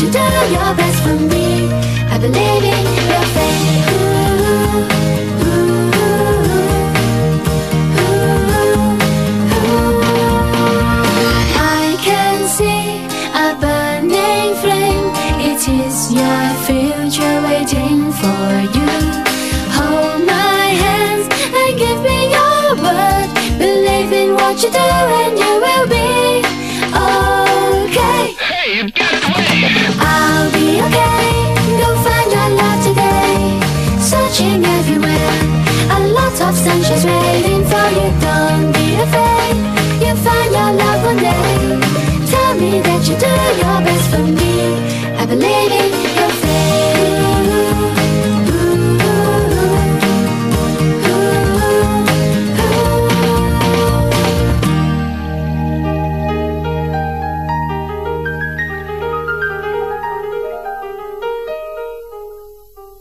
you do your best for me. I believe in your faith. I can see a burning flame. It is your future waiting for you. Hold my hands and give me your word. Believe in what you do and you will be okay. Hey, you got it away. I'll be okay. Go find your love today. Searching everywhere. A lot of sunshine rays.